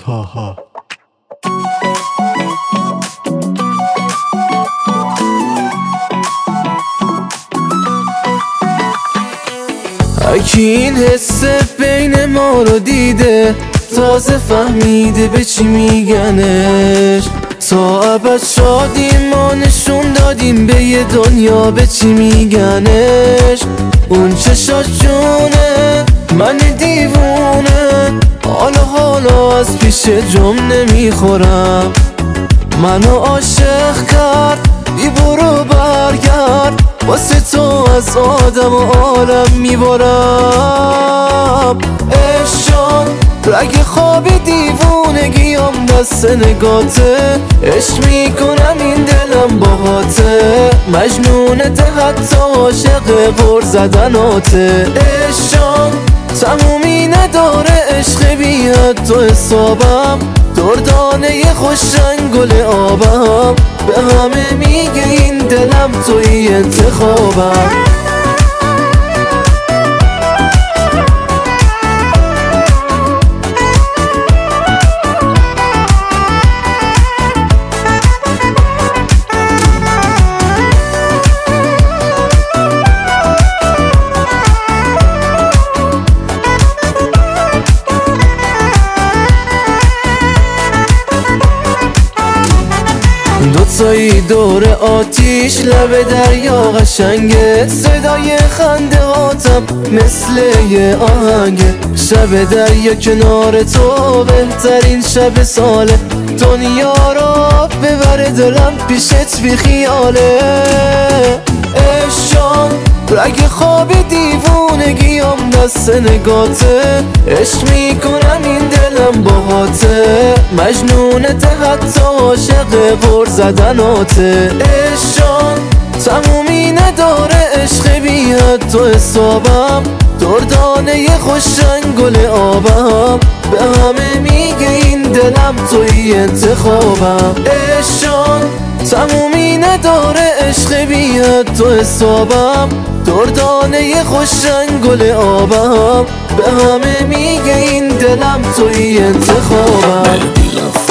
تاها. اکی این حس بین ما رو دیده، تازه فهمیده به چی میگنش. تا ابد شادی ما نشون دادیم به یه دنیا به چی میگنش. اون چشاش جونه من دیوونه، حالا از پیش جم نمیخورم. منو عاشق کرد بی برو برگرد، واسه تو از آدم و عالم میبارم. عشق رگ خواب دیوونگیم دست نگاته، عشق میکنم این دلم باهاته. مجنونته حتی عاشق غر زدناته. عشق تمومی نداره، عشق بیاد تو حسابم. دردانه خوش رنگ گل آبم، به همه میگه این دلم توی انتخابم. دوتایی دور آتیش لب دریا قشنگه، صدای خنده هاتم مثل یه آهنگه. شب دریا کنار تو بهترین شب ساله، دنیا را ببره دلم پیشت بی خیاله. عشق رگ خواب دیوونگیم دست نگاته، عشق میکنم این دلم باهاته. مجنونته حتی عاشق غر زدناته. عشق تمومی نداره، عشق بیاد تو حسابم. دردانه خوش رنگ گل آبم، به همه میگه این دلم توی انتخابم. عشق تمومی نداره، عشق بیاد تو حسابم. دردانه خوش رنگ گل آبم، به همه میگه این دلم توی انتخابم.